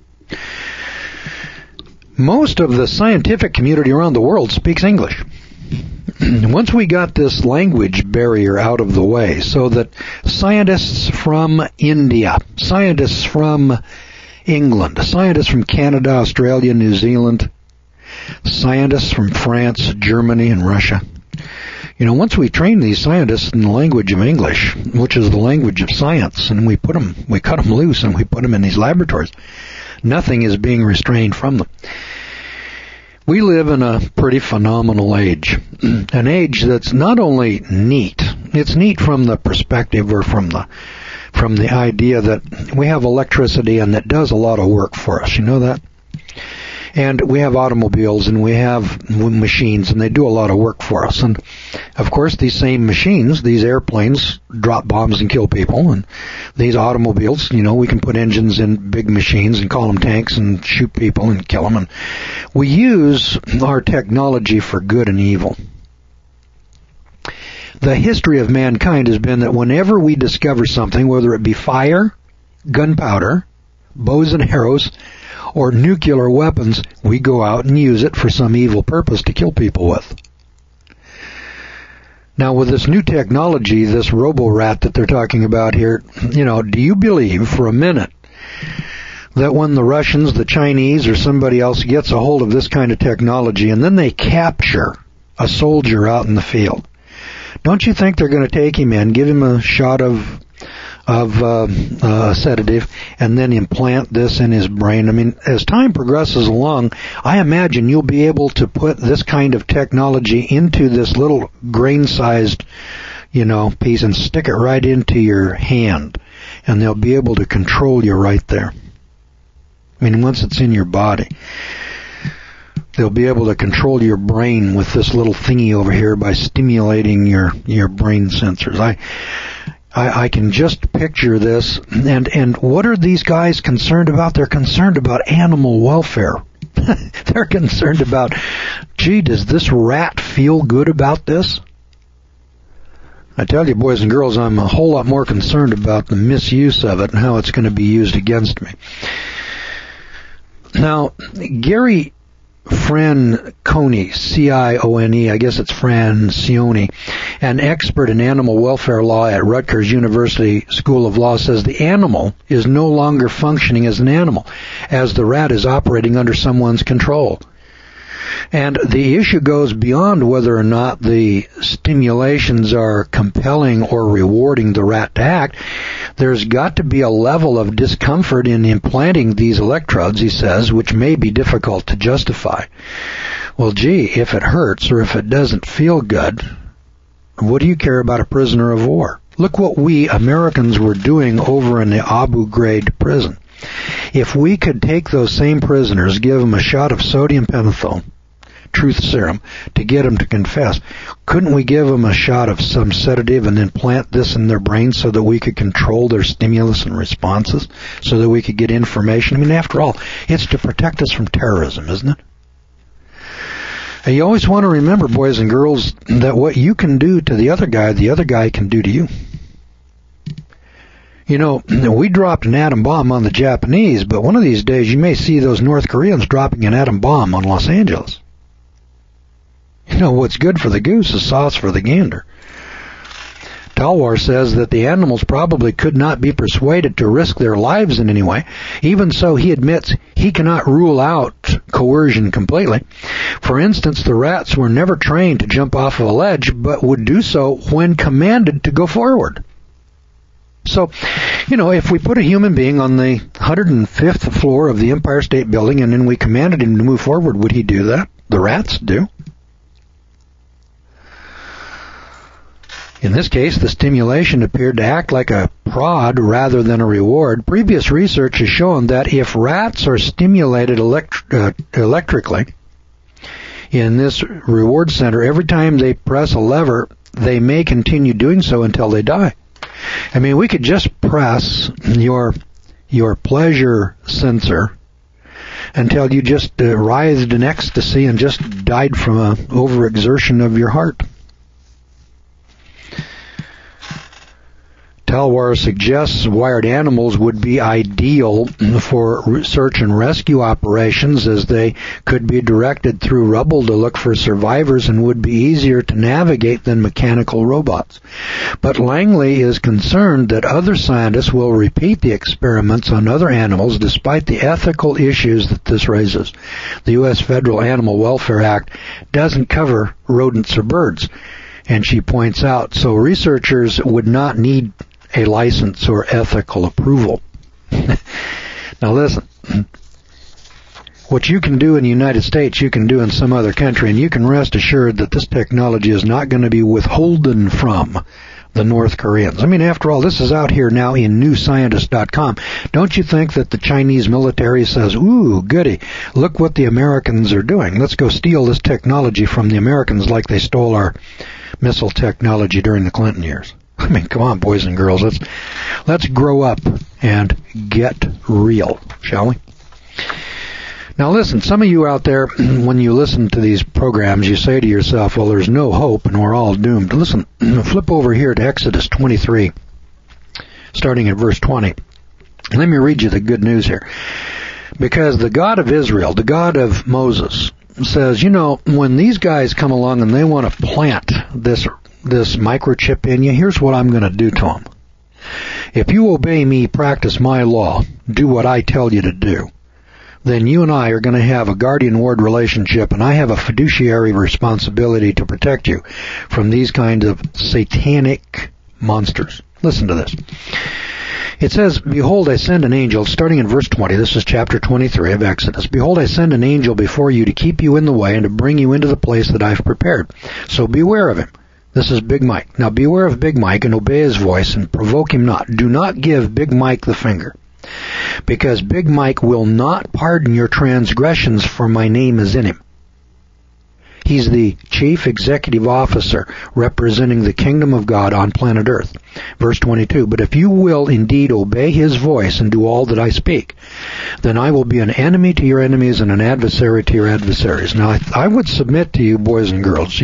Most of the scientific community around the world speaks English. Once we got this language barrier out of the way, so that scientists from India, scientists from England, scientists from Canada, Australia, New Zealand, scientists from France, Germany, and Russia, once we train these scientists in the language of English, which is the language of science, and we cut them loose and we put them in these laboratories, nothing is being restrained from them. We live in a pretty phenomenal age, an age that's not only neat, it's neat from the perspective or from the idea that we have electricity and that does a lot of work for us, you know that? And we have automobiles and we have machines and they do a lot of work for us. And of course these same machines, these airplanes, drop bombs and kill people. And these automobiles, we can put engines in big machines and call them tanks and shoot people and kill them. And we use our technology for good and evil. The history of mankind has been that whenever we discover something, whether it be fire, gunpowder, bows and arrows, or nuclear weapons, we go out and use it for some evil purpose to kill people with. Now, with this new technology, this robo-rat that they're talking about here, do you believe for a minute that when the Russians, the Chinese, or somebody else gets a hold of this kind of technology and then they capture a soldier out in the field, don't you think they're going to take him in, give him a shot of sedative, and then implant this in his brain? I mean, as time progresses along, I imagine you'll be able to put this kind of technology into this little grain-sized, piece and stick it right into your hand, and they'll be able to control you right there. I mean, once it's in your body, they'll be able to control your brain with this little thingy over here by stimulating your brain sensors. I can just picture this, and what are these guys concerned about? They're concerned about animal welfare. They're concerned about, does this rat feel good about this? I tell you, boys and girls, I'm a whole lot more concerned about the misuse of it and how it's going to be used against me. Now, Gary Francione, C-I-O-N-E, I guess it's Francione, an expert in animal welfare law at Rutgers University School of Law, says the animal is no longer functioning as an animal, as the rat is operating under someone's control. And the issue goes beyond whether or not the stimulations are compelling or rewarding the rat to act. There's got to be a level of discomfort in implanting these electrodes, he says, which may be difficult to justify. Well, gee, if it hurts or if it doesn't feel good, what do you care about a prisoner of war? Look what we Americans were doing over in the Abu Ghraib prison. If we could take those same prisoners, give them a shot of sodium pentothal, truth serum, to get them to confess, couldn't we give them a shot of some sedative and then plant this in their brains so that we could control their stimulus and responses, so that we could get information? I mean, after all, it's to protect us from terrorism, isn't it? And you always want to remember, boys and girls, that what you can do to the other guy can do to you. You know, we dropped an atom bomb on the Japanese, but one of these days you may see those North Koreans dropping an atom bomb on Los Angeles. You know, what's good for the goose is sauce for the gander. Talwar says that the animals probably could not be persuaded to risk their lives in any way. Even so, he admits he cannot rule out coercion completely. For instance, the rats were never trained to jump off of a ledge, but would do so when commanded to go forward. So, you know, if we put a human being on the 105th floor of the Empire State Building and then we commanded him to move forward, would he do that? The rats do. In this case, the stimulation appeared to act like a prod rather than a reward. Previous research has shown that if rats are stimulated electrically in this reward center, every time they press a lever, they may continue doing so until they die. I mean, we could just press your pleasure sensor until you just writhed in ecstasy and just died from an overexertion of your heart. Talwar suggests wired animals would be ideal for search and rescue operations, as they could be directed through rubble to look for survivors and would be easier to navigate than mechanical robots. But Langley is concerned that other scientists will repeat the experiments on other animals despite the ethical issues that this raises. The U.S. Federal Animal Welfare Act doesn't cover rodents or birds, and she points out, so researchers would not need a license or ethical approval. Now listen, what you can do in the United States, you can do in some other country, and you can rest assured that this technology is not going to be withholden from the North Koreans. I mean, after all, this is out here now in newscientist.com. Don't you think that the Chinese military says, ooh, goody, look what the Americans are doing. Let's go steal this technology from the Americans like they stole our missile technology during the Clinton years. I mean, come on, boys and girls, let's grow up and get real, shall we? Now listen, some of you out there, when you listen to these programs, you say to yourself, well, there's no hope and we're all doomed. Listen, flip over here to Exodus 23, starting at verse 20. Let me read you the good news here. Because the God of Israel, the God of Moses, says, you know, when these guys come along and they want to plant this microchip in you, here's what I'm going to do to them. If you obey me, practice my law, do what I tell you to do, then you and I are going to have a guardian-ward relationship, and I have a fiduciary responsibility to protect you from these kinds of satanic monsters. Listen to this. It says, behold, I send an angel, starting in verse 20, this is chapter 23 of Exodus. Behold, I send an angel before you to keep you in the way and to bring you into the place that I've prepared. So beware of him. This is Big Mike. Now beware of Big Mike and obey his voice and provoke him not. Do not give Big Mike the finger, because Big Mike will not pardon your transgressions, for my name is in him. He's the chief executive officer representing the kingdom of God on planet Earth. Verse 22, but if you will indeed obey his voice and do all that I speak, then I will be an enemy to your enemies and an adversary to your adversaries. Now, I would submit to you, boys and girls,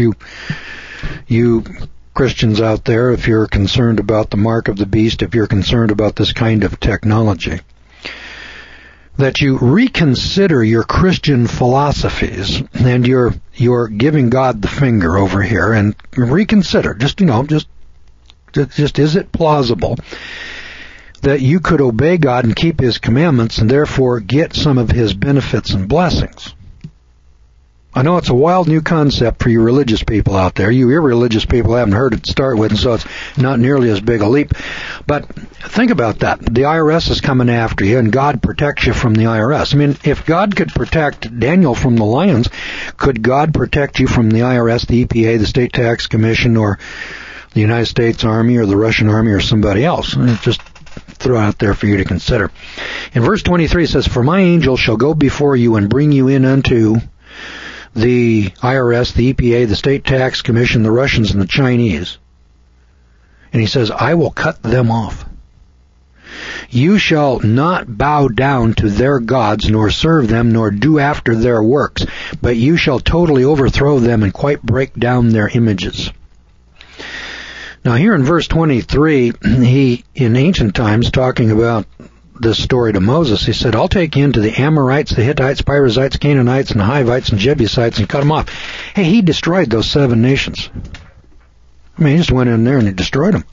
you Christians out there, if you're concerned about the mark of the beast, if you're concerned about this kind of technology, that you reconsider your Christian philosophies, and you're giving God the finger over here, and reconsider. Just is it plausible that you could obey God and keep His commandments and therefore get some of His benefits and blessings? I know it's a wild new concept for you religious people out there. You irreligious people haven't heard it to start with, and so it's not nearly as big a leap. But think about that. The IRS is coming after you, and God protects you from the IRS. I mean, if God could protect Daniel from the lions, could God protect you from the IRS, the EPA, the State Tax Commission, or the United States Army, or the Russian Army, or somebody else? Just throw it out there for you to consider. In verse 23 it says, "For my angel shall go before you and bring you in unto the IRS, the EPA, the State Tax Commission, the Russians, and the Chinese." And he says, "I will cut them off. You shall not bow down to their gods, nor serve them, nor do after their works, but you shall totally overthrow them and quite break down their images." Now here in verse 23, he, in ancient times, talking about this story to Moses, he said, "I'll take you into the Amorites, the Hittites, Perizzites, Canaanites, and the Hivites, and Jebusites, and cut them off." Hey, he destroyed those 7 nations. I mean, he just went in there and he destroyed them.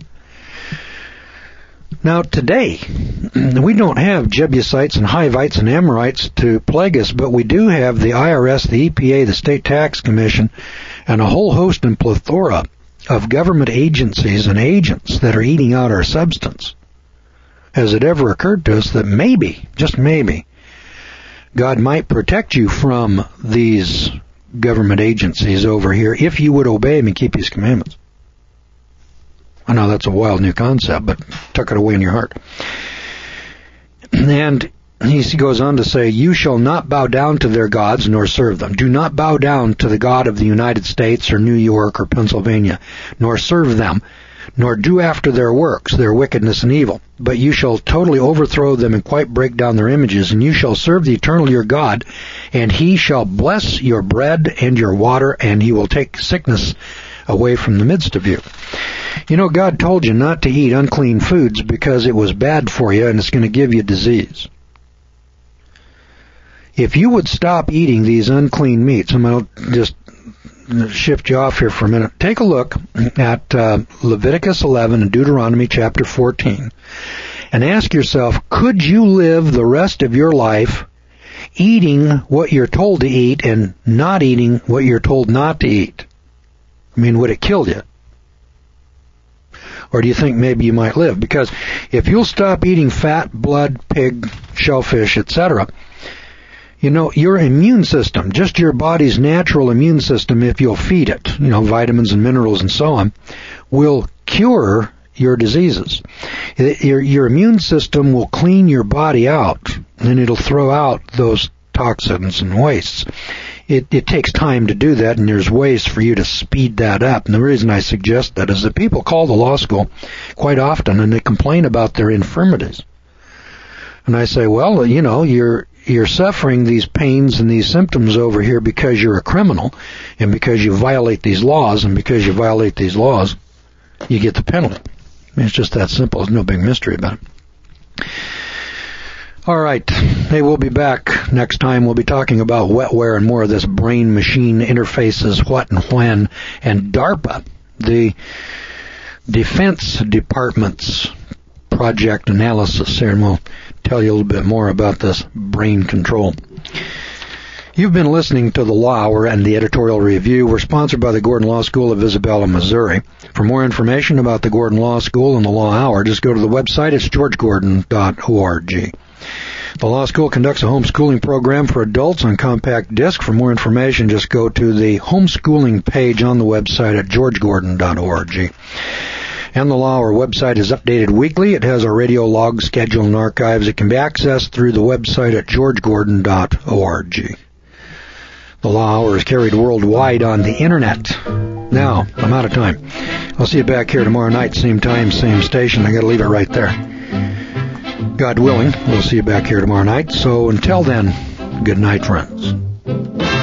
Now, today, we don't have Jebusites and Hivites and Amorites to plague us, but we do have the IRS, the EPA, the State Tax Commission, and a whole host and plethora of government agencies and agents that are eating out our substance. Has it ever occurred to us that maybe, just maybe, God might protect you from these government agencies over here if you would obey Him and keep His commandments? I know that's a wild new concept, but tuck it away in your heart. And he goes on to say, "You shall not bow down to their gods nor serve them." Do not bow down to the God of the United States or New York or Pennsylvania, nor serve them, nor do after their works, their wickedness and evil. But you shall totally overthrow them and quite break down their images, and you shall serve the eternal your God, and He shall bless your bread and your water, and He will take sickness away from the midst of you. You know, God told you not to eat unclean foods because it was bad for you and it's going to give you disease. If you would stop eating these unclean meats, I'm going to just shift you off here for a minute. Take a look at Leviticus 11 and Deuteronomy chapter 14 and ask yourself, could you live the rest of your life eating what you're told to eat and not eating what you're told not to eat? I mean, would it kill you? Or do you think maybe you might live? Because if you'll stop eating fat, blood, pig, shellfish, etc., you know, your immune system, just your body's natural immune system, if you'll feed it, you know, vitamins and minerals and so on, will cure your diseases. Your immune system will clean your body out, and it'll throw out those toxins and wastes. It takes time to do that, and there's ways for you to speed that up. And the reason I suggest that is that people call the law school quite often, and they complain about their infirmities. And I say, well, you know, you're suffering these pains and these symptoms over here because you're a criminal, and because you violate these laws, and because you violate these laws, you get the penalty. I mean, it's just that simple. There's no big mystery about it. All right. Hey, we'll be back next time. We'll be talking about wetware and more of this brain-machine interfaces, what and when, and DARPA, the Defense Department's project analysis here, and we'll tell you a little bit more about this brain control. You've been listening to the Law Hour and the editorial review. We're sponsored by the Gordon Law School of Isabella, Missouri. For more information about the Gordon Law School and the Law Hour, just go to the website. It's georgegordon.org. The Law School conducts a homeschooling program for adults on compact disc. For more information, just go to the homeschooling page on the website at georgegordon.org. And the Law Hour website is updated weekly. It has a radio log schedule and archives. It can be accessed through the website at georgegordon.org. The Law Hour is carried worldwide on the Internet. Now, I'm out of time. I'll see you back here tomorrow night, same time, same station. I got to leave it right there. God willing, we'll see you back here tomorrow night. So until then, good night, friends.